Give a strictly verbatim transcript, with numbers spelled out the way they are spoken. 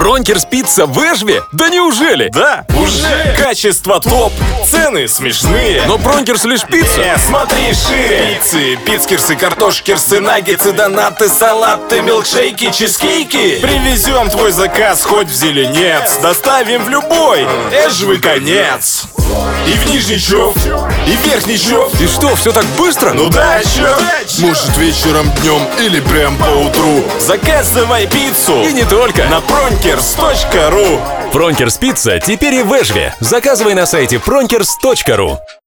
Пронкерс пицца в Эшве? Да неужели? Да, уже! Качество топ, цены смешные. Но Пронкерс лишь пицца. Не, смотри шире. Пиццы, пицкерсы, картошкерсы, наггетсы, донаты, салаты, милкшейки, чизкейки. Привезем твой заказ хоть в Зеленец. Доставим в любой Эшвы конец. И в Нижний Чоп, и в Верхний Чоп. И что, все так быстро? Ну да, чё? Может вечером, днем или прям по утру. Заказывай пиццу И не только. на пронкерс точка ру. Пронкерс пицца теперь и в Эшве. Заказывай на сайте пронкерс точка ру.